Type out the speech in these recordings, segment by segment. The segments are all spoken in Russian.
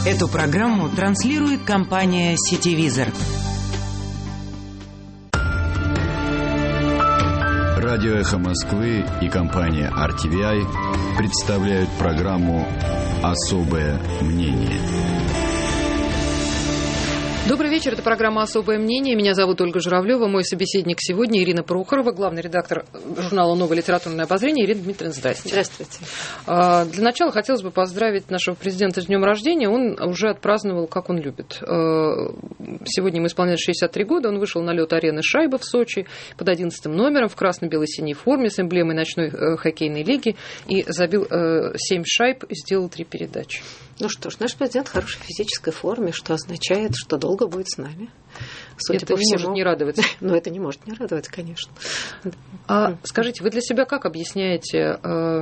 Эту программу транслирует компания «Сетевизор». Радио «Эхо Москвы» и компания RTVI представляют программу «Особое мнение». Добрый вечер, это программа «Особое мнение». Меня зовут Ольга Журавлева. Мой собеседник сегодня Ирина Прохорова, главный редактор журнала «Новое литературное обозрение». Ирина Дмитриевна, здравствуйте. Здравствуйте. Для начала хотелось бы поздравить нашего президента с днем рождения. Он уже отпраздновал, как он любит. Сегодня ему исполняется 63 года. Он вышел на лед арены «Шайба» в Сочи под 11 номером в красно-бело-синей форме с эмблемой ночной хоккейной лиги и забил 7 шайб и сделал 3 передачи. Ну что ж, наш президент в хорошей физической форме, что означает, что долго будет с нами. Судя это по всему, может не радовать. Ну, это не может не радовать, конечно. Скажите, вы для себя как объясняете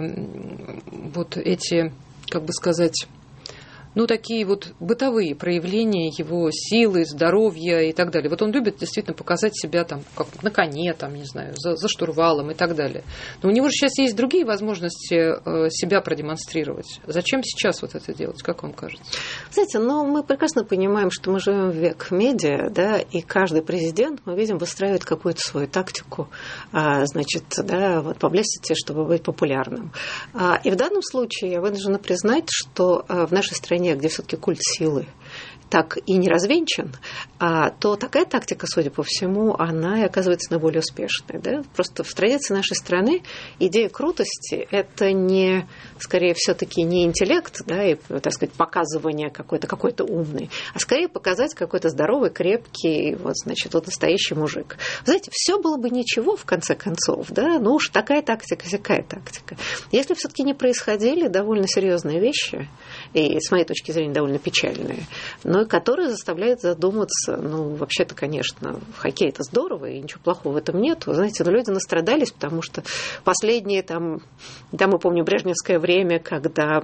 вот эти, как бы сказать, ну, такие вот бытовые проявления его силы, здоровья и так далее. Вот он любит действительно показать себя там, как на коне, там, не знаю, за штурвалом и так далее. Но у него же сейчас есть другие возможности себя продемонстрировать. Зачем сейчас вот это делать, как вам кажется? Знаете, ну, мы прекрасно понимаем, что мы живем в век медиа, да, и каждый президент, мы видим, выстраивает какую-то свою тактику, значит, да, вот publicity, чтобы быть популярным. И в данном случае я вынуждена признать, что в нашей стране, где все-таки культ силы так и не развенчан, то такая тактика, судя по всему, она и оказывается наиболее успешной. Да? Просто в традиции нашей страны идея крутости – это не, скорее, все-таки не интеллект, да, и, так сказать, показывание какой-то умный, а скорее показать какой-то здоровый, крепкий, вот, значит, вот настоящий мужик. Знаете, все было бы ничего, в конце концов, да, ну уж такая тактика, всякая тактика. Если все-таки не происходили довольно серьезные вещи, и, с моей точки зрения, довольно печальные, но и которые заставляют задуматься, ну, вообще-то, конечно, хоккей – это здорово, и ничего плохого в этом нет. Вы знаете, но люди настрадались, потому что последние, там мы помним брежневское время, когда,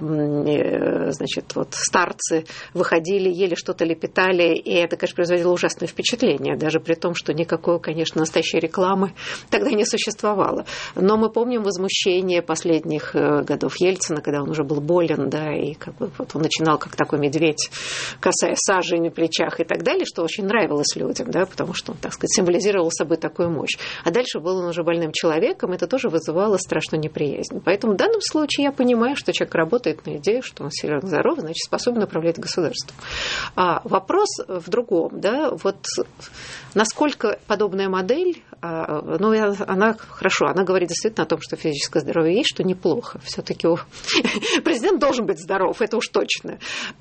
значит, вот старцы выходили, ели что-то, лепетали, и это, конечно, производило ужасное впечатление, даже при том, что никакой, конечно, настоящей рекламы тогда не существовало. Но мы помним возмущение последних годов Ельцина, когда он уже был болен, да, и как бы вот он начинал как такой медведь, касаясь сажи на плечах и так далее, что очень нравилось людям, да, потому что он, так сказать, символизировал собой такую мощь. А дальше был он уже больным человеком, это тоже вызывало страшную неприязнь. Поэтому в данном случае я понимаю, что человек работает на идею, что он силен, здоров, значит, способен управлять государством. Вопрос в другом, да, вот насколько подобная модель, ну, она хорошо, она говорит действительно о том, что физическое здоровье есть, что неплохо. Все-таки президент должен быть здоров, это уж точно.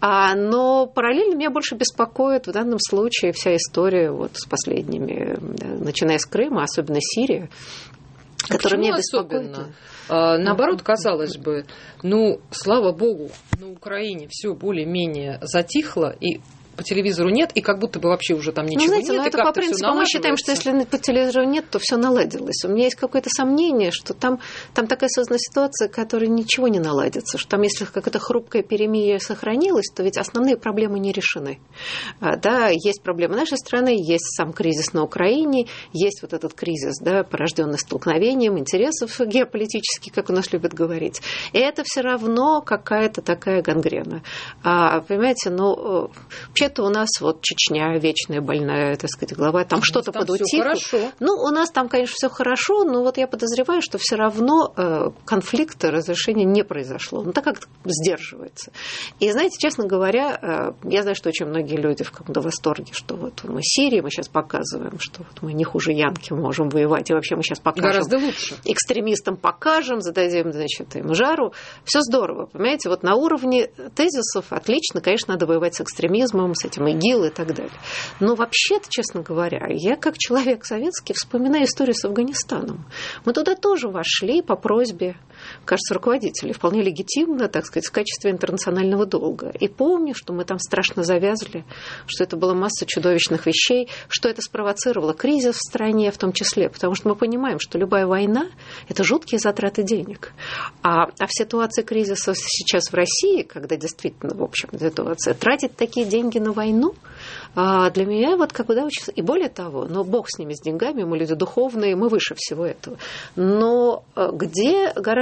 Но параллельно меня больше беспокоит в данном случае вся история вот с последними, да, начиная с Крыма, особенно Сирия, которая меня беспокоит. Наоборот, казалось бы, ну, слава богу, на Украине все более-менее затихло, и по телевизору нет, и как будто бы вообще уже там ничего нет. Ну, это по принципу мы считаем, что если по телевизору нет, то все наладилось. У меня есть какое-то сомнение, что там такая сложная ситуация, которая ничего не наладится, что там, если какое-то хрупкое перемирие сохранилось, то ведь основные проблемы не решены. Да, есть проблемы нашей страны, есть сам кризис на Украине, есть вот этот кризис, да, порожденный столкновением интересов геополитических, как у нас любят говорить. И это все равно какая-то такая гангрена. Понимаете, ну, вообще-то у нас вот Чечня, вечная больная, так сказать, глава, там что-то подутихло. Ну, у нас там, конечно, все хорошо, но вот я подозреваю, что все равно конфликта, разрешения не произошло. Ну, так как сдерживается. И, знаете, честно говоря, я знаю, что очень многие люди в каком-то восторге, что вот мы Сирии, мы сейчас показываем, что вот мы не хуже Янки можем воевать, и вообще мы сейчас покажем. Гораздо лучше. Экстремистам покажем, зададим, значит, им жару. Все здорово, понимаете, вот на уровне тезисов отлично, конечно, надо воевать с экстремизмом, с этим ИГИЛ и так далее. Но вообще-то, честно говоря, я как человек советский вспоминаю историю с Афганистаном. Мы туда тоже вошли по просьбе, кажется, руководителей, вполне легитимно, так сказать, в качестве интернационального долга. И помню, что мы там страшно завязли, что это была масса чудовищных вещей, что это спровоцировало кризис в стране в том числе, потому что мы понимаем, что любая война – это жуткие затраты денег. А в ситуации кризиса сейчас в России, когда действительно, в общем, ситуация, тратить такие деньги на войну, для меня вот как бы, да, очень... И более того, но Бог с ними, с деньгами, мы люди духовные, мы выше всего этого. Но где гарантия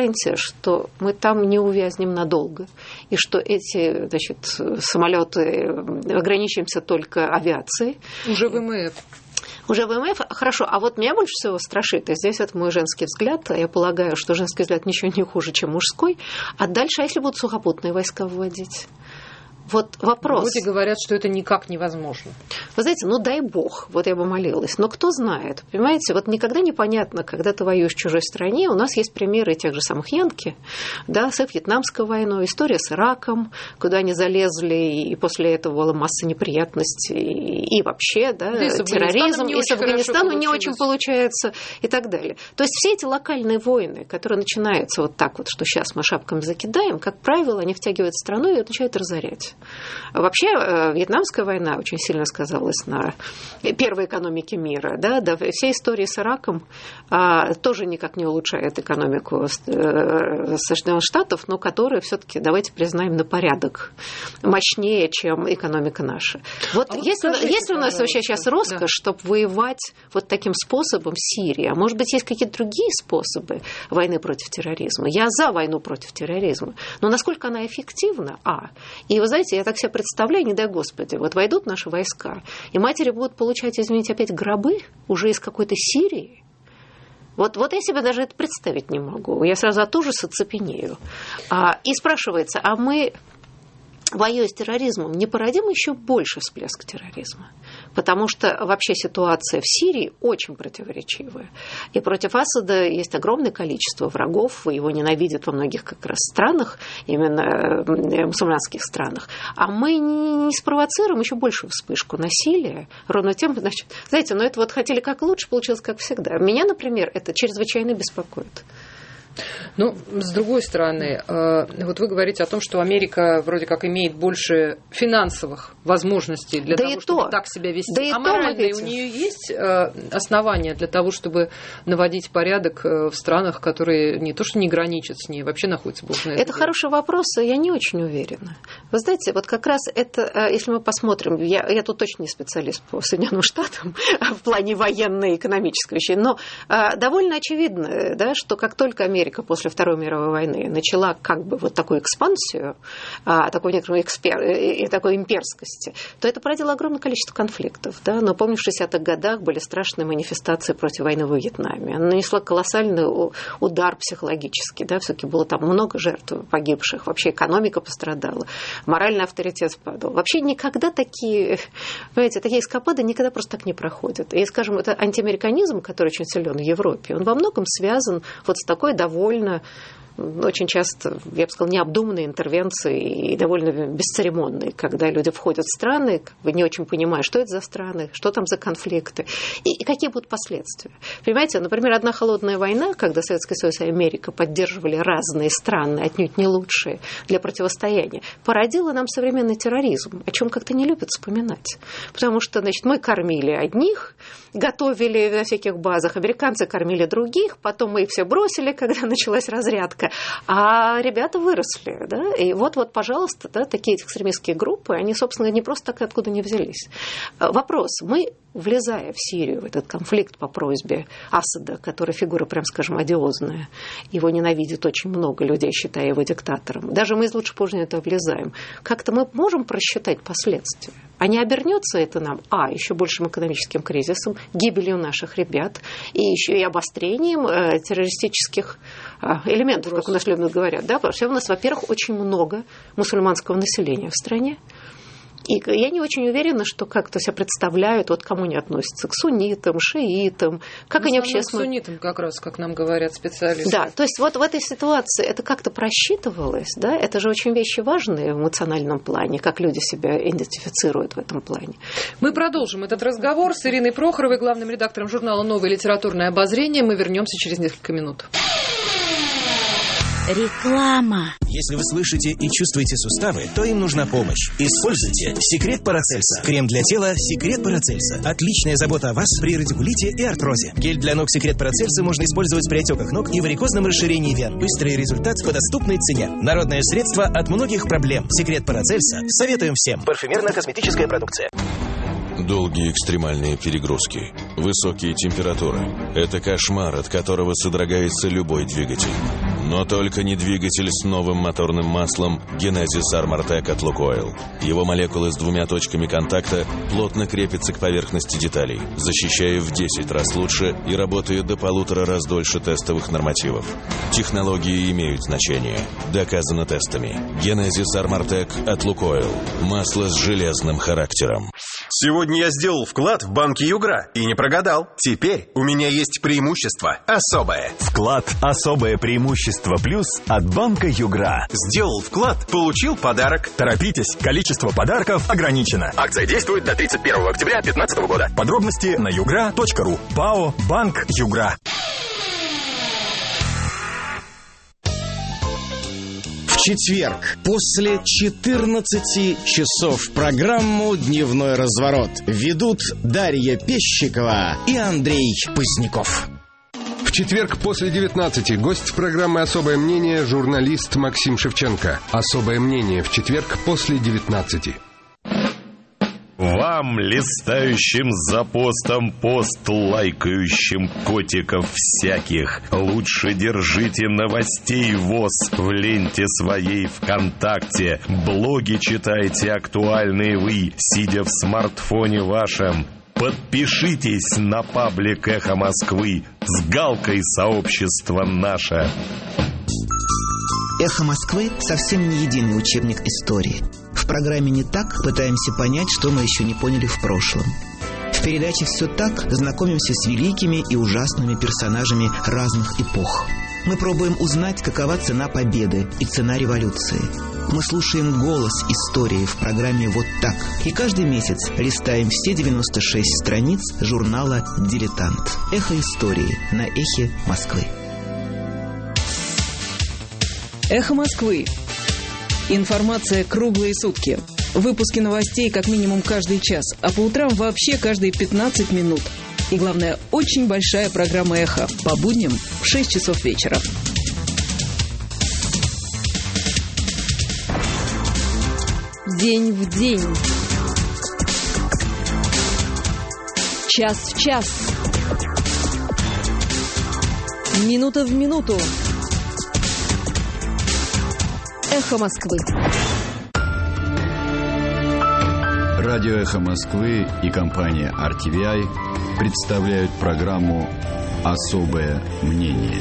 гарантия, что мы там не увязнем надолго, и что эти, значит, самолеты ограничимся только авиацией. Уже ВМФ. Уже ВМФ, хорошо, а вот меня больше всего страшит, и здесь это мой женский взгляд, я полагаю, что женский взгляд ничего не хуже, чем мужской, а дальше, а если будут сухопутные войска вводить? Вот вопрос. Люди говорят, что это никак невозможно. Вы знаете, ну дай бог, вот я бы молилась. Но кто знает, понимаете, вот никогда непонятно, когда ты воюешь в чужой стране. У нас есть примеры тех же самых Янки, да, с Вьетнамской войной, история с Ираком, куда они залезли, и после этого была масса неприятностей, и вообще, да, терроризм, и с Афганистаном не очень получается, и так далее. То есть все эти локальные войны, которые начинаются вот так вот, что сейчас мы шапками закидаем, как правило, они втягивают страну и начинают разорять. Вообще, Вьетнамская война очень сильно сказалась на первой экономике мира. Да? Да, вся история с Ираком тоже никак не улучшает экономику Соединенных Штатов, но которая все-таки, давайте признаем, на порядок мощнее, чем экономика наша. Вот есть у нас вообще сейчас роскошь, да, чтобы воевать вот таким способом с Сирией? А может быть, есть какие-то другие способы войны против терроризма? Я за войну против терроризма. Но насколько она эффективна? И вы знаете, я так себе представляю, не дай Господи, вот войдут наши войска, и матери будут получать, извините, опять гробы уже из какой-то Сирии. Вот я себе даже это представить не могу. Я сразу от ужаса цепенею. И спрашивается, а мы, воюя с терроризмом, не породим еще больше всплеск терроризма? Потому что вообще ситуация в Сирии очень противоречивая. И против Асада есть огромное количество врагов, его ненавидят во многих как раз странах, именно мусульманских странах. А мы не спровоцируем еще большую вспышку насилия, ровно тем, значит, знаете, но это вот хотели как лучше, получилось как всегда. Меня, например, это чрезвычайно беспокоит. Ну, с другой стороны, вот вы говорите о том, что Америка вроде как имеет больше финансовых возможностей для того, чтобы так себя вести. А моральные у нее есть основания для того, чтобы наводить порядок в странах, которые не то что не граничат с ней, вообще находятся бог знает где. Это хороший вопрос, я не очень уверена. Вы знаете, вот как раз это, если мы посмотрим, я тут точно не специалист по Соединенным Штатам в плане военной и экономической вещей, но довольно очевидно, да, что как только Америка после Второй мировой войны начала как бы вот такую экспансию, такой некоторой такой имперскости, то это породило огромное количество конфликтов. Да? Но помню, в 60-х годах были страшные манифестации против войны во Вьетнаме. Она нанесла колоссальный удар психологический. Да? Все-таки было там много жертв погибших. Вообще экономика пострадала. Моральный авторитет спадал. Вообще никогда такие эскапады никогда просто так не проходят. И, скажем, это антиамериканизм, который очень силен в Европе, он во многом связан вот с такой довольно очень часто, я бы сказала, необдуманные интервенции и довольно бесцеремонные, когда люди входят в страны, не очень понимая, что это за страны, что там за конфликты и какие будут последствия. Понимаете, например, одна холодная война, когда Советский Союз и Америка поддерживали разные страны, отнюдь не лучшие, для противостояния, породила нам современный терроризм, о чем как-то не любят вспоминать. Потому что, значит, мы кормили одних, готовили на всяких базах, американцы кормили других, потом мы их все бросили, когда началась разрядка, а ребята выросли, да, и вот, пожалуйста, да, такие экстремистские группы, они, собственно, не просто так откуда не взялись. Вопрос, мы, влезая в Сирию, в этот конфликт по просьбе Асада, который фигура, прям скажем, одиозная, его ненавидит очень много людей, считая его диктатором, даже мы из лучших побуждений это влезаем, как-то мы можем просчитать последствия? А не обернется это нам, еще большим экономическим кризисом, гибелью наших ребят, и еще и обострением террористических элементов, как у нас любят говорят. Да? Потому что у нас, во-первых, очень много мусульманского населения в стране. И я не очень уверена, что как-то себя представляют, вот кому они относятся, к суннитам, шиитам, как они вообще... К суннитам как раз, как нам говорят специалисты. Да, то есть вот в этой ситуации это как-то просчитывалось, да, это же очень вещи важные в эмоциональном плане, как люди себя идентифицируют в этом плане. Мы продолжим этот разговор с Ириной Прохоровой, главным редактором журнала «Новое литературное обозрение». Мы вернемся через несколько минут. Реклама. Если вы слышите и чувствуете суставы, то им нужна помощь. Используйте Секрет Парацельса. Крем для тела Секрет Парацельса. Отличная забота о вас при радикулите и артрозе. Гель для ног Секрет Парацельса можно использовать при отеках ног и варикозном расширении вен. Быстрый результат по доступной цене. Народное средство от многих проблем. Секрет Парацельса. Советуем всем. Парфюмерно-косметическая продукция. Долгие экстремальные перегрузки, высокие температуры – это кошмар, от которого содрогается любой двигатель. Но только не двигатель с новым моторным маслом Genesis Armortec от Lukoil. Его молекулы с 2 точками контакта плотно крепятся к поверхности деталей, защищая в 10 раз лучше и работают до 1,5 раз дольше тестовых нормативов. Технологии имеют значение. Доказано тестами. Genesis Armortec от Lukoil. Масло с железным характером. Сегодня я сделал вклад в банке Югра и не прогадал. Теперь у меня есть преимущество особое. Вклад «Особое преимущество плюс» от банка Югра. Сделал вклад, получил подарок. Торопитесь, количество подарков ограничено. Акция действует до 31 октября 2015 года. Подробности на yugra.ru. ПАО «Банк Югра». В четверг после 14 часов программу «Дневной разворот» ведут Дарья Пещикова и Андрей Поздняков. В четверг после 19 гость программы «Особое мнение» журналист Максим Шевченко. «Особое мнение» в четверг после 19. Вам, листающим за постом пост, лайкающим котиков всяких, лучше держите новостей ВОС в ленте своей ВКонтакте. Блоги читайте актуальные вы, сидя в смартфоне вашем. Подпишитесь на паблик «Эхо Москвы» с галкой «Сообщество наше». «Эхо Москвы» совсем не единый учебник истории. В программе «Не так» пытаемся понять, что мы еще не поняли в прошлом. В передаче «Все так» знакомимся с великими и ужасными персонажами разных эпох. Мы пробуем узнать, какова цена победы и цена революции. Мы слушаем голос истории в программе «Вот так». И каждый месяц листаем все 96 страниц журнала «Дилетант». «Эхо истории» на «Эхе Москвы». «Эхо Москвы». Информация круглые сутки. Выпуски новостей как минимум каждый час, а по утрам вообще каждые 15 минут. И главное, очень большая программа «Эхо» по будням в 6 часов вечера. День в день. Час в час. Минута в минуту. «Эхо Москвы». Радио «Эхо Москвы» и компания RTVI представляют программу «Особое мнение».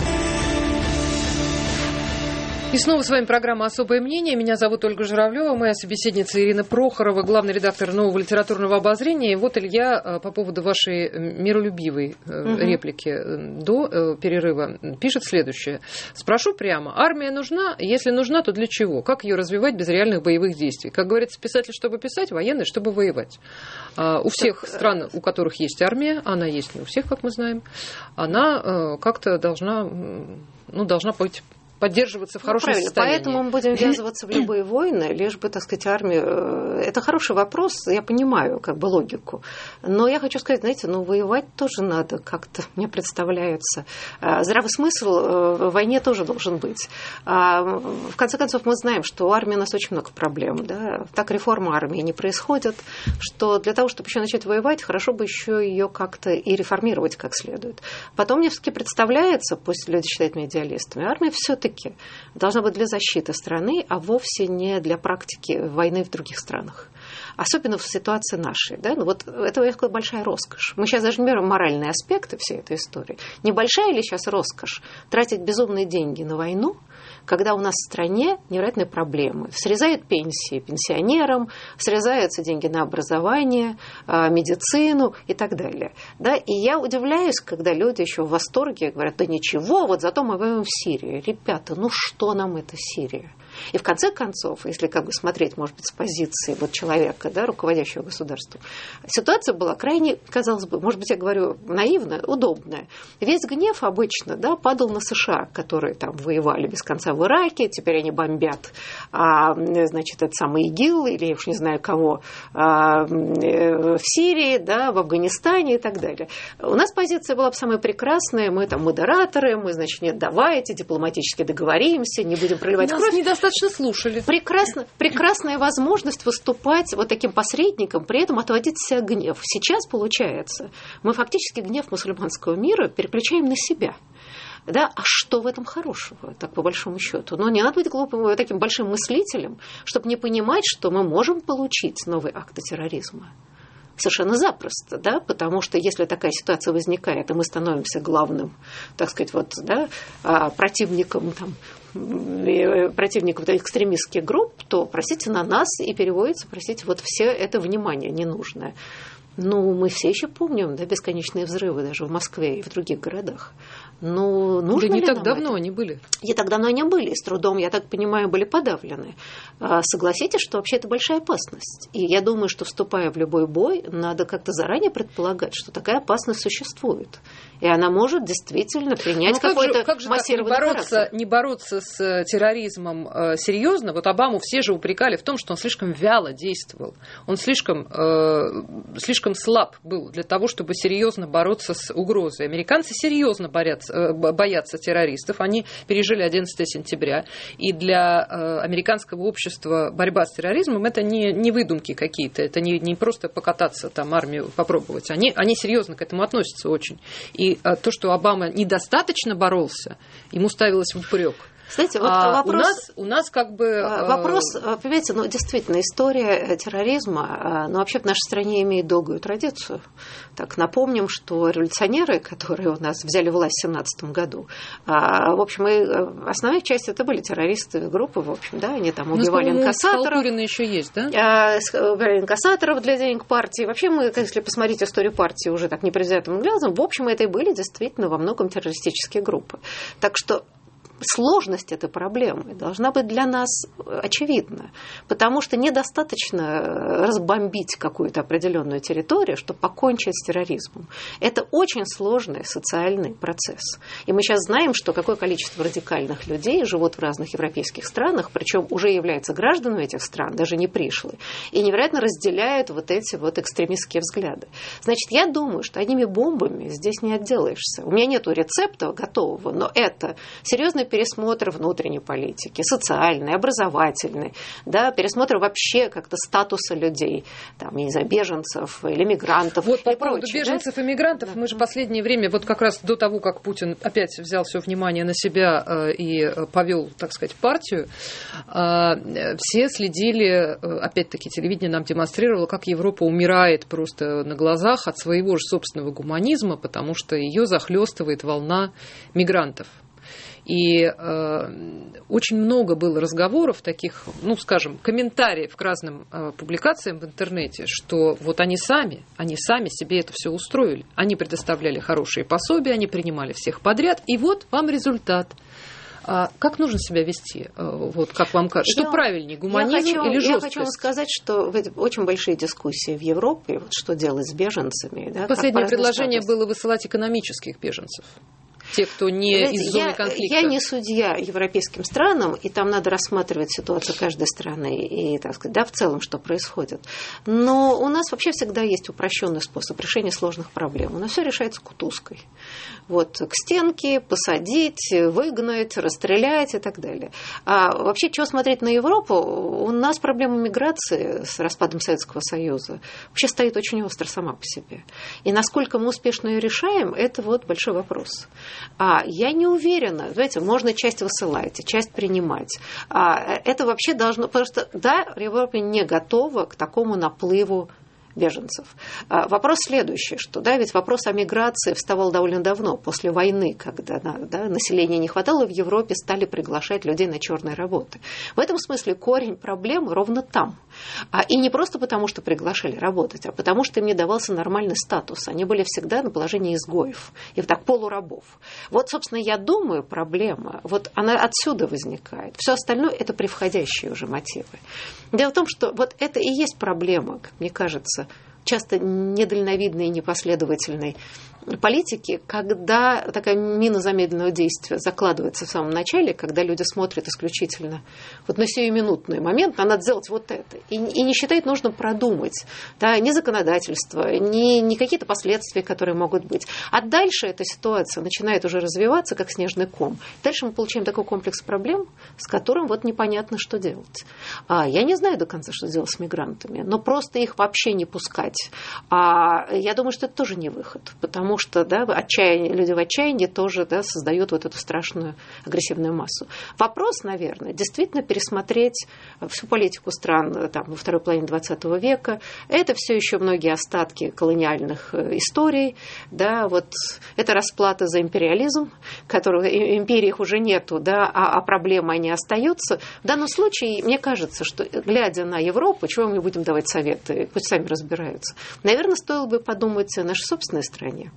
И снова с вами программа «Особое мнение». Меня зовут Ольга Журавлева, моя собеседница Ирина Прохорова, главный редактор «Нового литературного обозрения». И вот, Илья, по поводу вашей миролюбивой реплики до перерыва пишет следующее. Спрошу прямо. Армия нужна? Если нужна, то для чего? Как ее развивать без реальных боевых действий? Как говорится, писатель, чтобы писать, военный, чтобы воевать. У всех стран, у которых есть армия, она есть не у всех, как мы знаем, она как-то должна быть... поддерживаться в хорошем состоянии. Поэтому мы будем ввязываться в любые войны, лишь бы, так сказать, армию... Это хороший вопрос, я понимаю как бы логику. Но я хочу сказать, знаете, воевать тоже надо как-то, мне представляется. Здравый смысл в войне тоже должен быть. В конце концов, мы знаем, что у армии у нас очень много проблем. Да? Так реформа армии не происходит, что для того, чтобы еще начать воевать, хорошо бы еще ее как-то и реформировать как следует. Потом мне все-таки представляется, пусть люди считают меня идеалистами, армия все-таки должна быть для защиты страны, а вовсе не для практики войны в других странах. Особенно в ситуации нашей. Да? Это большая роскошь. Мы сейчас даже не берем моральные аспекты всей этой истории. Небольшая ли сейчас роскошь тратить безумные деньги на войну, когда у нас в стране невероятные проблемы. Срезают пенсии пенсионерам, срезаются деньги на образование, медицину и так далее. Да? И я удивляюсь, когда люди еще в восторге говорят, да ничего, зато мы воюем в Сирии. Ребята, что нам эта Сирия? И в конце концов, если смотреть, может быть, с позиции человека, да, руководящего государством, ситуация была крайне, казалось бы, может быть, я говорю наивно, удобная. Весь гнев обычно падал на США, которые там воевали без конца в Ираке, теперь они бомбят, этот самый ИГИЛ, или я уж не знаю кого, в Сирии, да, в Афганистане и так далее. У нас позиция была бы самая прекрасная, мы там модераторы, мы, нет, давайте дипломатически договоримся, не будем проливать кровь. Достаточно слушали. Прекрасная возможность выступать таким посредником, при этом отводить от себя гнев. Сейчас, получается, мы фактически гнев мусульманского мира переключаем на себя. Да? А что в этом хорошего, так по большому счету? Но не надо быть глупым, таким большим мыслителем, чтобы не понимать, что мы можем получить новый акт терроризма. Совершенно запросто, да, потому что если такая ситуация возникает, и мы становимся главным, так сказать, вот, да, противником экстремистских групп, то, простите, на нас и переводится, простите, вот все это внимание ненужное. Ну, мы все еще помним, да, бесконечные взрывы даже в Москве и в других городах. Ну, нужно не ли так давно они были. Не так давно они были, и с трудом, я так понимаю, были подавлены. Согласитесь, что вообще это большая опасность. И я думаю, что, вступая в любой бой, надо как-то заранее предполагать, что такая опасность существует. И она может действительно принять какой-то массированный характер. Не бороться с терроризмом серьезно? Вот Обаму все же упрекали в том, что он слишком вяло действовал. Он слишком слаб был для того, чтобы серьезно бороться с угрозой. Американцы серьезно боятся террористов. Они пережили 11 сентября. И для американского общества борьба с терроризмом это не выдумки какие-то. Это не просто покататься, там, армию попробовать. Они серьезно к этому относятся очень. И то, что Обама недостаточно боролся, ему ставилось в упрек. Знаете, вот вопрос... У нас как бы... Вопрос, понимаете, ну, действительно, история терроризма, ну, вообще в нашей стране имеет долгую традицию. Так, напомним, что революционеры, которые у нас взяли власть в 1917 году, в общем, основная часть это были террористы группы, в общем, да, они там убивали инкассаторов. Еще есть, да? Убивали инкассаторов для денег партии. Вообще мы, если посмотреть историю партии уже так непредвзятым глазом, в общем, это и были действительно во многом террористические группы. Так что сложность этой проблемы должна быть для нас очевидна, потому что недостаточно разбомбить какую-то определенную территорию, чтобы покончить с терроризмом. Это очень сложный социальный процесс. И мы сейчас знаем, что какое количество радикальных людей живут в разных европейских странах, причем уже являются гражданами этих стран, даже не пришлые, и невероятно разделяют вот эти вот экстремистские взгляды. Значит, я думаю, что одними бомбами здесь не отделаешься. У меня нету рецепта готового, но это серьезный пересмотр внутренней политики, социальной, образовательной, да, пересмотр вообще как-то статуса людей, там, не знаю, беженцев или мигрантов. Вот по поводу беженцев и мигрантов, мы же в последнее время, вот как раз до того, как Путин опять взял все внимание на себя и повел, так сказать, партию, все следили, опять-таки, телевидение нам демонстрировало, как Европа умирает просто на глазах от своего же собственного гуманизма, потому что ее захлестывает волна мигрантов. И очень много было разговоров, таких, ну, скажем, комментариев к разным публикациям в интернете, что вот они сами себе это все устроили. Они предоставляли хорошие пособия, они принимали всех подряд, и вот вам результат. Как нужно себя вести? Вот, как вам кажется? Что правильнее, гуманизм или жесткость? Я хочу вам сказать, что очень большие дискуссии в Европе, вот, что делать с беженцами. Да, последнее предложение было высылать экономических беженцев. Те, кто не из зоны конфликта. Я не судья европейским странам, и там надо рассматривать ситуацию каждой страны и, так сказать, да, в целом, что происходит. Но у нас вообще всегда есть упрощенный способ решения сложных проблем. У нас все решается кутузкой. Вот, к стенке посадить, выгнать, расстрелять и так далее. А вообще, чего смотреть на Европу? У нас проблема миграции с распадом Советского Союза вообще стоит очень остро сама по себе. И насколько мы успешно ее решаем, это вот большой вопрос. Я не уверена, знаете, можно часть высылать, часть принимать. Это вообще должно... Потому что, да, Европа не готова к такому наплыву беженцев. Вопрос следующий, что, да, ведь вопрос о миграции вставал довольно давно, после войны, когда, да, населения не хватало, в Европе стали приглашать людей на черные работы. В этом смысле корень проблемы ровно там. И не просто потому, что приглашали работать, а потому, что им не давался нормальный статус. Они были всегда на положении изгоев, и так полурабов. Вот, собственно, я думаю, проблема, вот она отсюда возникает. Все остальное – это превходящие уже мотивы. Дело в том, что вот это и есть проблема, как мне кажется, часто недальновидной и непоследовательной политики, когда такая мина замедленного действия закладывается в самом начале, когда люди смотрят исключительно вот на сиюминутный момент, надо сделать вот это. И не считает нужно продумать, да, ни законодательство, ни какие-то последствия, которые могут быть. А дальше эта ситуация начинает уже развиваться, как снежный ком. Дальше мы получаем такой комплекс проблем, с которым вот непонятно, что делать. Я не знаю до конца, что делать с мигрантами, но просто их вообще не пускать. Я думаю, что это тоже не выход, потому потому что люди в отчаянии тоже создают вот эту страшную агрессивную массу. Вопрос, наверное, действительно пересмотреть всю политику стран во второй половине XX века. Это все еще многие остатки колониальных историй. Это расплата за империализм, которого империй их уже нету, а проблемы они остаются. В данном случае, мне кажется, что, глядя на Европу, чего мы будем давать советы, пусть сами разбираются, наверное, стоило бы подумать о нашей собственной стране.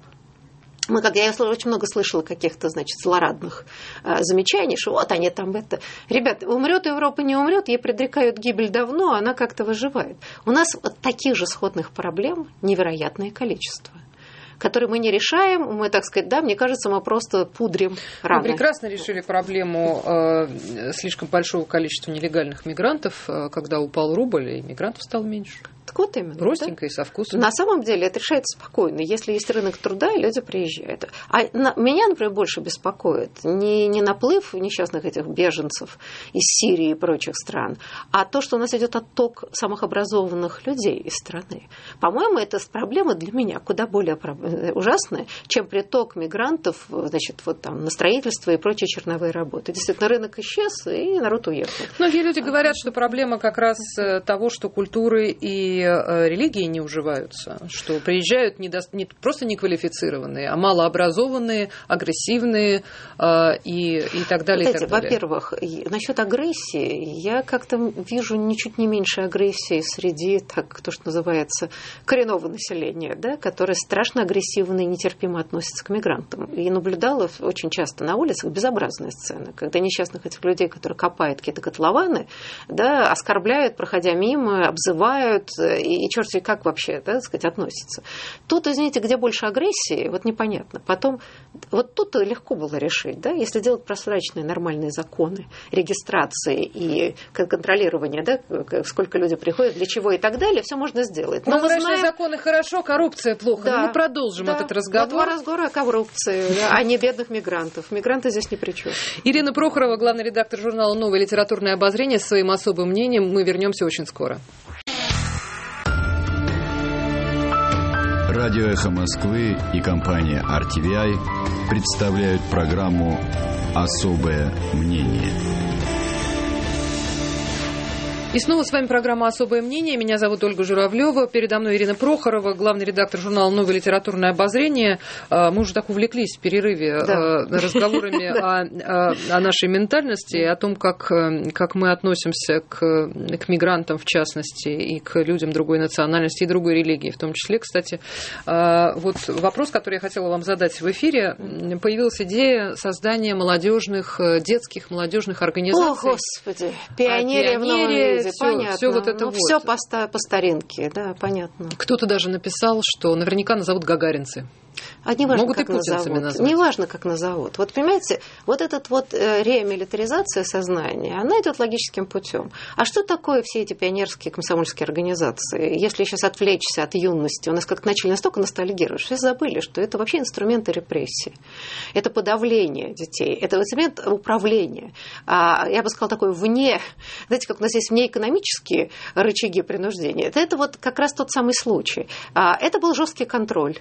Я очень много слышала каких-то, злорадных замечаний, что вот они там это... Ребята, умрет Европа, не умрет, ей предрекают гибель давно, она как-то выживает. У нас вот таких же сходных проблем невероятное количество, которые мы не решаем, мы, мне кажется, мы просто пудрим раны. Мы прекрасно решили проблему слишком большого количества нелегальных мигрантов, когда упал рубль, и мигрантов стало меньше. Так вот именно. Простенько и со вкусом. На самом деле это решается спокойно. Если есть рынок труда, и люди приезжают. Меня, например, больше беспокоит не наплыв несчастных этих беженцев из Сирии и прочих стран, а то, что у нас идет отток самых образованных людей из страны. По-моему, это проблема для меня куда более ужасная, чем приток мигрантов на строительство и прочие черновые работы. Действительно, рынок исчез, и народ уехал. Многие люди говорят, что проблема как раз того, что культуры и религии не уживаются, что приезжают не просто неквалифицированные, а малообразованные, агрессивные и так далее. Знаете, во-первых, насчет агрессии, я как-то вижу ничуть не меньше агрессии среди, то, что называется, коренного населения, которое страшно агрессивно и нетерпимо относится к мигрантам. И наблюдала очень часто на улицах безобразные сцены, когда несчастных этих людей, которые копают какие-то котлованы, оскорбляют, проходя мимо, обзывают, и черт знает как вообще, относится. Тут, извините, где больше агрессии, непонятно. Потом, тут легко было решить, если делать прозрачные нормальные законы регистрации и контролирования, сколько люди приходят, для чего и так далее, все можно сделать. Но прозрачные законы хорошо, коррупция плохо. Мы продолжим этот разговор. Разговор о коррупции, а не бедных мигрантов. Мигранты здесь ни при чем. Ирина Прохорова, главный редактор журнала «Новое литературное обозрение», с своим особым мнением. Мы вернемся очень скоро. Радио «Эхо Москвы» и компания RTVI представляют программу «Особое мнение». И снова с вами программа «Особое мнение». Меня зовут Ольга Журавлева. Передо мной Ирина Прохорова, главный редактор журнала «Новое литературное обозрение». Мы уже так увлеклись в перерыве разговорами о нашей ментальности, о том, как мы относимся к мигрантам, в частности, и к людям другой национальности и другой религии в том числе. Кстати, вопрос, который я хотела вам задать в эфире. Появилась идея создания детских молодежных организаций. О, Господи! Пионерия в новом виде. Понятно. Все по старинке, понятно. Кто-то даже написал, что наверняка назовут гагаринцы. Могут и путинцами назвать. Неважно, как назовут. Понимаете, эта реамилитаризация сознания, она идет логическим путем. А что такое все эти пионерские комсомольские организации? Если сейчас отвлечься от юности, у нас как-то начали настолько ностальгировать, что все забыли, что это вообще инструменты репрессии. Это подавление детей, это инструмент управления. Я бы сказала, такое вне, знаете, как у нас есть внеэкономические рычаги принуждения. Это как раз тот самый случай. Это был жесткий контроль.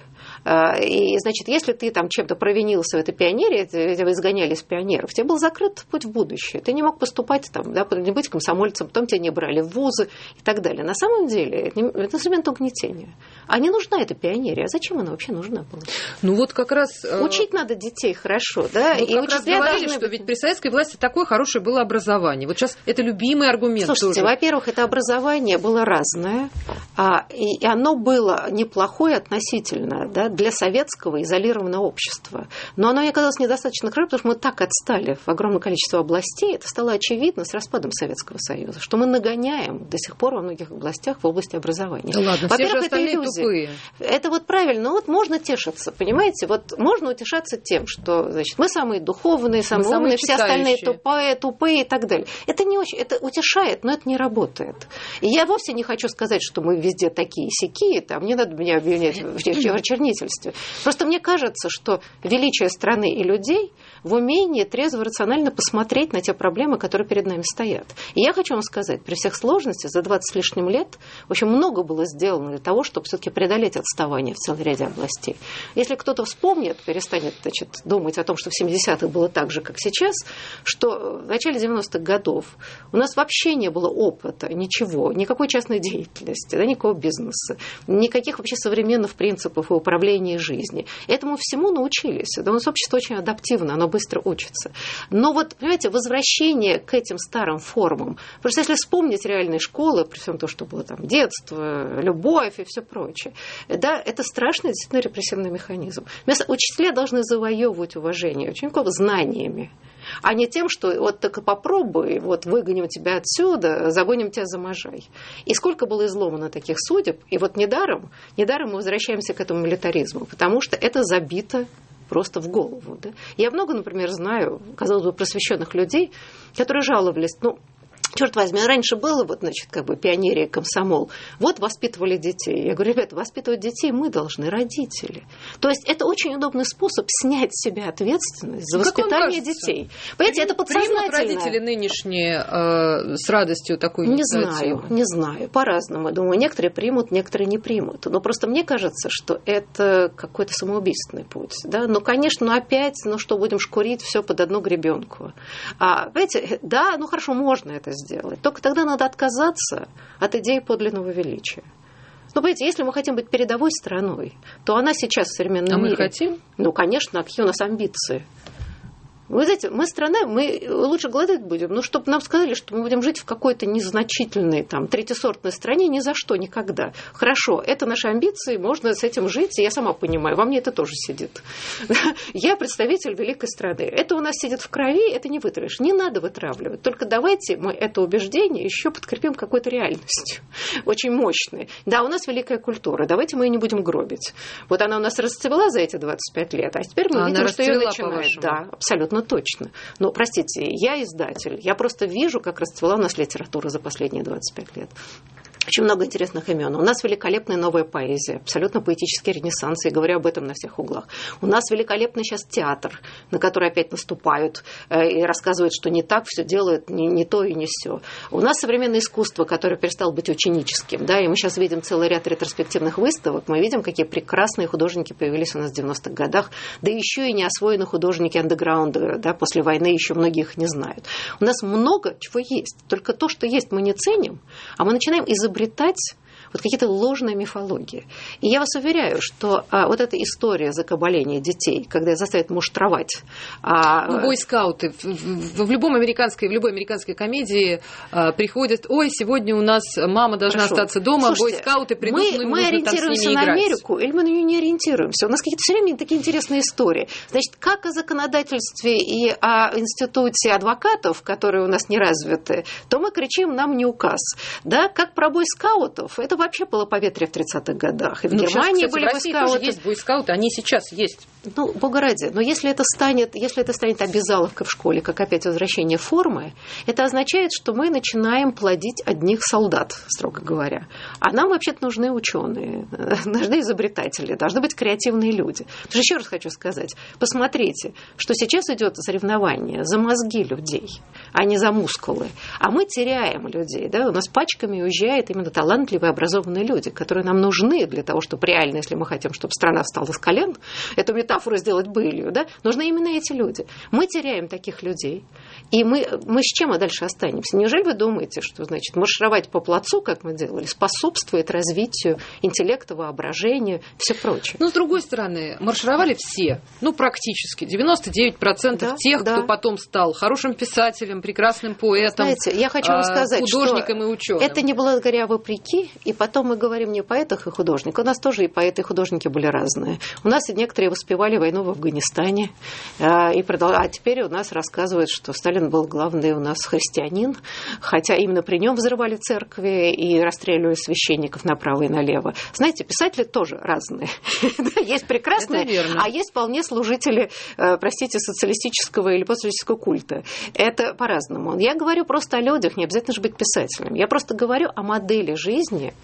И, если ты чем-то провинился в этой пионерии, тебя изгоняли из пионеров, тебе был закрыт путь в будущее. Ты не мог поступать, не быть комсомольцем, потом тебя не брали в вузы и так далее. На самом деле, это инструмент угнетения. А не нужна эта пионерия. А зачем она вообще нужна была? Как раз... Учить надо детей хорошо, и как раз говорили, что ведь при советской власти такое хорошее было образование. Сейчас это любимый аргумент. Слушайте, во-первых, это образование было разное, и оно было неплохое относительно, для советского изолированного общества. Но оно оказалось недостаточно хорошо, потому что мы так отстали в огромное количество областей. Это стало очевидно с распадом Советского Союза, что мы нагоняем до сих пор во многих областях в области образования. Ладно, во-первых, это иллюзия. Тупые. Это правильно. Можно тешиться, понимаете? Можно утешаться тем, что мы самые духовные, самые умные, все остальные тупые и так далее. Это не очень, это утешает, но это не работает. И я вовсе не хочу сказать, что мы везде такие-сякие, там не надо меня обвинять в чернительстве. Просто мне кажется, что величие страны и людей в умении трезво, рационально посмотреть на те проблемы, которые перед нами стоят. И я хочу вам сказать, при всех сложностях за 20 с лишним лет очень много было сделано для того, чтобы все-таки преодолеть отставание в целом ряде областей. Если кто-то вспомнит, перестанет, значит, думать о том, что в 70-х было так же, как сейчас, что в начале 90-х годов у нас вообще не было опыта, ничего, никакой частной деятельности, да, никакого бизнеса, никаких вообще современных принципов и управления жизнью. Этому всему научились. Да, у нас общество очень адаптивно, оно быстро учится. Но вот, понимаете, возвращение к этим старым формам, просто если вспомнить реальные школы, при всем том, что было там детство, любовь и все прочее, да, это страшный действительно репрессивный механизм. Учителя должны завоевывать уважение учеников знаниями, а не тем, что вот только попробуй, вот выгоним тебя отсюда, загоним тебя за Можай. И сколько было изломано таких судеб, и вот недаром мы возвращаемся к этому милитаризму, потому что это забито просто в голову. Да? Я много, например, знаю, казалось бы, просвещенных людей, которые жаловались, черт возьми, раньше было, вот, значит, как бы пионерия, комсомол, вот воспитывали детей. Я говорю, ребята, воспитывать детей мы должны, родители. То есть это очень удобный способ снять с себя ответственность за воспитание детей. Понимаете, это подсознательно. Примут родители нынешние с радостью такую инициативу? Не знаю, по-разному. Думаю, некоторые примут, некоторые не примут. Но просто мне кажется, что это какой-то самоубийственный путь. Да? Конечно, опять, что будем шкурить все под одну гребенку. Понимаете, да, хорошо, можно это сделать. Только тогда надо отказаться от идеи подлинного величия. Понимаете, если мы хотим быть передовой страной, то она сейчас в современном мире... мы хотим? Конечно, а какие у нас амбиции? Вы знаете, мы страна, мы лучше голодать будем, чтобы нам сказали, что мы будем жить в какой-то незначительной, третьесортной стране ни за что, никогда. Хорошо, это наши амбиции, можно с этим жить, и я сама понимаю, во мне это тоже сидит. Я представитель великой страны. Это у нас сидит в крови, это не вытравишь. Не надо вытравливать. Только давайте мы это убеждение еще подкрепим какой-то реальностью. Очень мощной. Да, у нас великая культура, давайте мы ее не будем гробить. Вот она у нас расцвела за эти 25 лет, а теперь мы видим, что ее начинает. Да, абсолютно точно. Но, простите, я издатель. Я просто вижу, как расцвела у нас литература за последние 25 лет. Очень много интересных имен. У нас великолепная новая поэзия, абсолютно поэтический ренессанс, и говорю об этом на всех углах. У нас великолепный сейчас театр, на который опять наступают и рассказывают, что не так все делают, не то и не сё. У нас современное искусство, которое перестало быть ученическим, да, и мы сейчас видим целый ряд ретроспективных выставок, мы видим, какие прекрасные художники появились у нас в 90-х годах, да еще и не освоенные художники андеграунда, да, после войны еще многие их не знают. У нас много чего есть, только то, что есть, мы не ценим, а мы начинаем изобретать вот какие-то ложные мифологии. И я вас уверяю, что вот эта история закабаления детей, когда заставят муштровать... бойскауты. В любой американской комедии приходят, сегодня у нас мама должна остаться дома, слушайте, бойскауты придут, мы ориентируемся на Америку, или мы на нее не ориентируемся? У нас какие-то все время такие интересные истории. Значит, как о законодательстве и о институте адвокатов, которые у нас не развиты, то мы кричим, нам не указ. Да? Как про бойскаутов, это вообще было поветрие в 30-х годах. И в Германии сейчас, были в России тоже есть бойскауты, они сейчас есть. Бога ради. Но если это станет обязаловкой в школе, как опять возвращение формы, это означает, что мы начинаем плодить одних солдат, строго говоря. А нам вообще-то нужны ученые, нужны изобретатели, должны быть креативные люди. Потому что еще раз хочу сказать, посмотрите, что сейчас идет соревнование за мозги людей, а не за мускулы. А мы теряем людей. Да? У нас пачками уезжают именно талантливые, образованные люди, которые нам нужны для того, чтобы реально, если мы хотим, чтобы страна встала с колен, эту метафору сделать былью, да, нужны именно эти люди. Мы теряем таких людей. И мы с чем мы дальше останемся? Неужели вы думаете, что, значит, маршировать по плацу, как мы делали, способствует развитию интеллекта, воображения, все прочее? Но, с другой стороны, маршировали все, практически, 99% тех, кто потом стал хорошим писателем, прекрасным поэтом, знаете, я хочу вам сказать, художником что и ученым. Это не благодаря вопреки, и потом мы говорим не о поэтах и художниках. У нас тоже и поэты, и художники были разные. У нас и некоторые воспевали войну в Афганистане, а теперь у нас рассказывают, что Сталин был главный у нас христианин, хотя именно при нем взрывали церкви и расстреливали священников направо и налево. Знаете, писатели тоже разные. Есть прекрасные, а есть вполне служители, социалистического или постсоветского культа. Это по-разному. Я говорю просто о людях, не обязательно же быть писателем. Я просто говорю о модели жизни,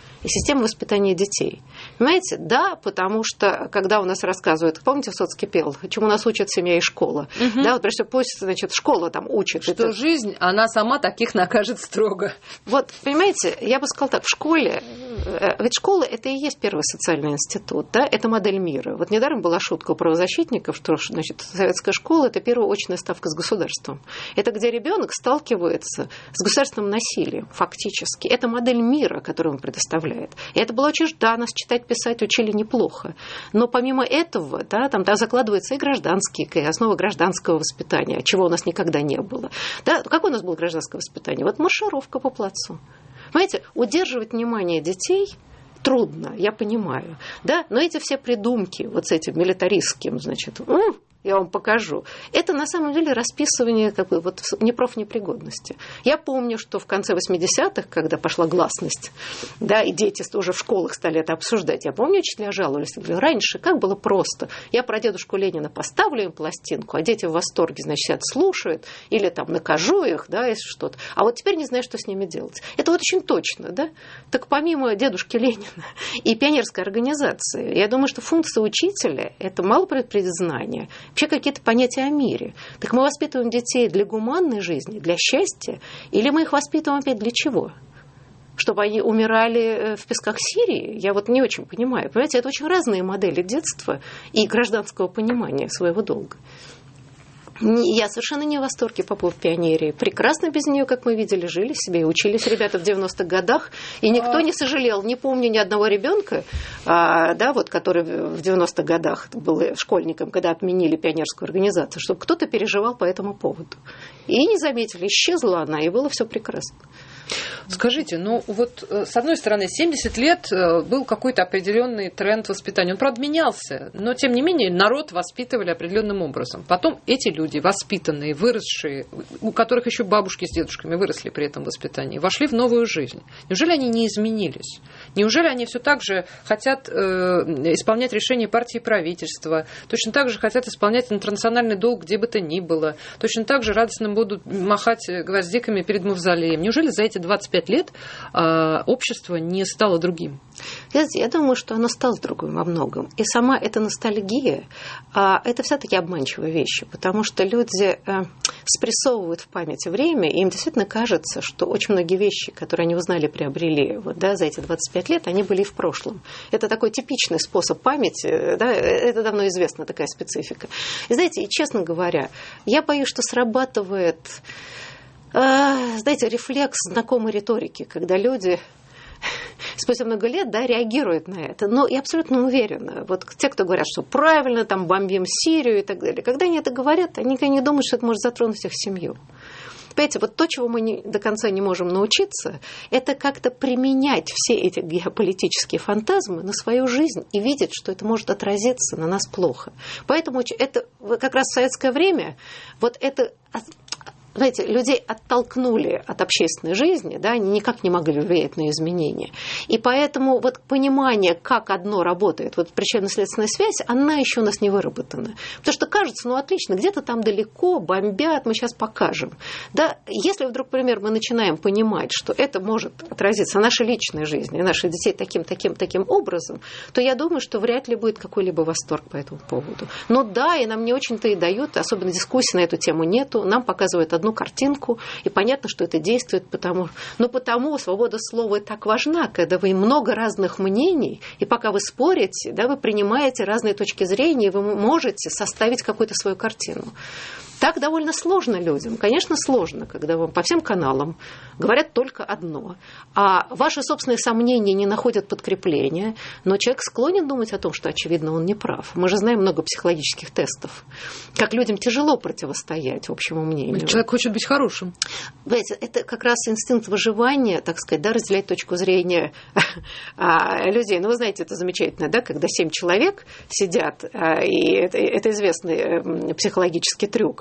и система воспитания детей. Понимаете? Да, потому что, когда у нас рассказывают, помните, Высоцкий пел, чему нас учат семья и школа? Да, вот прежде всего, пусть, значит, школа там учит. Что это... жизнь, она сама таких накажет строго. Вот, понимаете, я бы сказала так, в школе, ведь школа – это и есть первый социальный институт, да, это модель мира. Вот недаром была шутка у правозащитников, что, значит, советская школа – это первая очная ставка с государством. Это где ребенок сталкивается с государственным насилием, фактически. Это модель мира, которую он предоставляет. И это было очень, да, нас читать, писать учили неплохо. Но помимо этого, да, там закладываются и гражданские, основы гражданского воспитания, чего у нас никогда не было. Да, какое у нас было гражданское воспитание? Вот маршировка по плацу. Понимаете, удерживать внимание детей трудно, я понимаю. Да? Но эти все придумки вот с этим милитаристским, значит, я вам покажу. Это на самом деле расписывание такой вот непрофнепригодности. Я помню, что в конце 80-х, когда пошла гласность, да, и дети уже в школах стали это обсуждать, я помню, учителя жаловались, говорили, раньше как было просто. Я про дедушку Ленина поставлю им пластинку, а дети в восторге, значит, сидят, слушают, или там накажу их, да, если что-то. А вот теперь не знаю, что с ними делать. Это вот очень точно, да? Так помимо дедушки Ленина и пионерской организации, я думаю, что функция учителя – это мало предзнания, вообще какие-то понятия о мире. Так мы воспитываем детей для гуманной жизни, для счастья, или мы их воспитываем опять для чего? Чтобы они умирали в песках Сирии? Я вот не очень понимаю. Понимаете, это очень разные модели детства и гражданского понимания своего долга. Я совершенно не в восторге по поводу пионерии. Прекрасно без нее, как мы видели, жили себе и учились ребята в 90-х годах. И никто не сожалел. Не помню ни одного ребенка, да, вот, который в 90-х годах был школьником, когда отменили пионерскую организацию, чтобы кто-то переживал по этому поводу. И не заметили, исчезла она, и было все прекрасно. Скажите, ну вот с одной стороны 70 лет был какой-то определенный тренд воспитания. Он, правда, менялся, но тем не менее народ воспитывали определенным образом. Потом эти люди, воспитанные, выросшие, у которых еще бабушки с дедушками выросли при этом воспитании, вошли в новую жизнь. Неужели они не изменились? Неужели они все так же хотят исполнять решения партии и правительства, точно так же хотят исполнять интернациональный долг где бы то ни было, точно так же радостно будут махать гвоздиками перед мавзолеем? Неужели за эти 25 лет общество не стало другим? Я думаю, что оно стало другим во многом. И сама эта ностальгия, это все-таки обманчивые вещи, потому что люди спрессовывают в памяти время, и им действительно кажется, что очень многие вещи, которые они узнали, приобрели вот, да, за эти 25 лет, они были и в прошлом. Это такой типичный способ памяти, да, это давно известна такая специфика. И знаете, и честно говоря, я боюсь, что срабатывает, знаете, рефлекс знакомой риторики, когда люди спустя много лет, да, реагируют на это. Но я абсолютно уверена, вот те, кто говорят, что правильно, там, бомбим Сирию и так далее, когда они это говорят, они не думают, что это может затронуть их семью. Понимаете, вот то, чего мы до конца не можем научиться, это как-то применять все эти геополитические фантазмы на свою жизнь и видеть, что это может отразиться на нас плохо. Поэтому это как раз в советское время вот это... Знаете, людей оттолкнули от общественной жизни, да, они никак не могли влиять на изменения. И поэтому вот понимание, как одно работает, вот причинно-следственная связь, она еще у нас не выработана. Потому что кажется, ну отлично, где-то там далеко бомбят, мы сейчас покажем. Да, если вдруг, например, мы начинаем понимать, что это может отразиться на нашей личной жизни, наших детей таким образом, то я думаю, что вряд ли будет какой-либо восторг по этому поводу. Но да, и нам не очень-то и дают, особенно дискуссий на эту тему нету, нам показывают одну картинку, и понятно, что это действует, потому свобода слова так важна, когда вы много разных мнений, и пока вы спорите, да, вы принимаете разные точки зрения, и вы можете составить какую-то свою картину. Так довольно сложно людям. Конечно, сложно, когда вам по всем каналам говорят только одно. А ваши собственные сомнения не находят подкрепления, но человек склонен думать о том, что, очевидно, он не прав. Мы же знаем много психологических тестов. Как людям тяжело противостоять общему мнению. Человек хочет быть хорошим. Знаете, это как раз инстинкт выживания, так сказать, да, разделять точку зрения людей. Ну, вы знаете, это замечательно, да, когда 7 человек сидят, и это известный психологический трюк.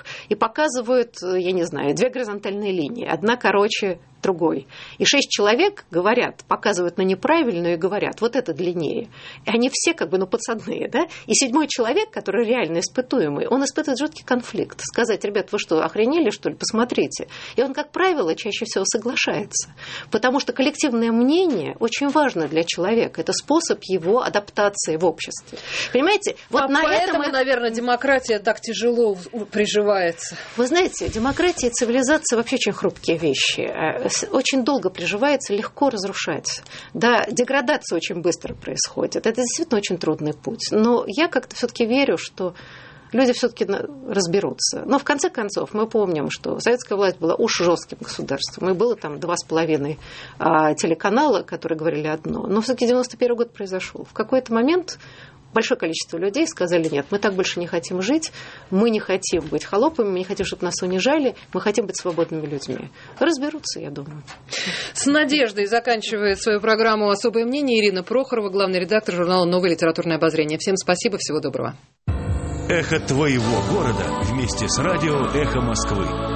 и показывают, я не знаю, 2 горизонтальные линии, одна короче другой. И 6 человек говорят, показывают на неправильную и говорят, вот это длиннее. И они все как бы, подсадные, да? И 7-й человек, который реально испытуемый, он испытывает жуткий конфликт. Сказать, ребят, вы что, охренели, что ли? Посмотрите. И он, как правило, чаще всего соглашается. Потому что коллективное мнение очень важно для человека. Это способ его адаптации в обществе. Понимаете? Вот на поэтому, этом, наверное, демократия так тяжело приживается. Вы знаете, демократия и цивилизация вообще очень хрупкие вещи. Очень долго приживается, легко разрушается. Да, деградация очень быстро происходит. Это действительно очень трудный путь. Но я как-то все-таки верю, что люди все-таки разберутся. Но в конце концов мы помним, что советская власть была уж жестким государством. И было там 2,5 телеканала, которые говорили одно. Но все-таки 91 год произошел. В какой-то момент большое количество людей сказали, нет, мы так больше не хотим жить, мы не хотим быть холопами, мы не хотим, чтобы нас унижали, мы хотим быть свободными людьми. Разберутся, я думаю. С надеждой заканчивает свою программу «Особое мнение» Ирина Прохорова, главный редактор журнала «Новое литературное обозрение». Всем спасибо, всего доброго. Эхо твоего города вместе с радио «Эхо Москвы».